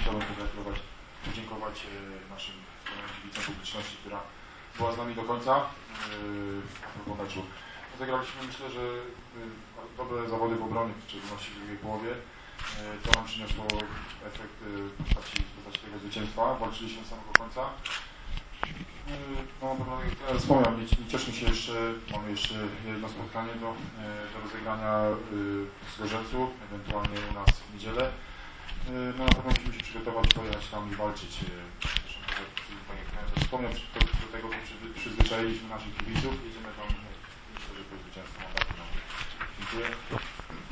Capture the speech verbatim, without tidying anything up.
chciałbym pogratulować, podziękować naszym kibicom, publiczności, która była z nami do końca a propos meczu. Zagraliśmy, myślę, że dobre zawody w obronie, w szczególności w drugiej połowie. To nam przyniosło efekt w postaci, w postaci tego zwycięstwa. Walczyliśmy od samego końca. No, jak wspomniałem, nie, nie cieszmy się jeszcze, mamy jeszcze jedno spotkanie do, do rozegrania w Zgorzelcu, ewentualnie u nas w niedzielę. No, na pewno musimy się przygotować, pojechać tam i walczyć. Zresztą, tak jak wspomniałem, do, do tego przyzwyczailiśmy naszych kibiców. Jedziemy tam, myślę, że to zwycięstwo mandatu. Dziękuję.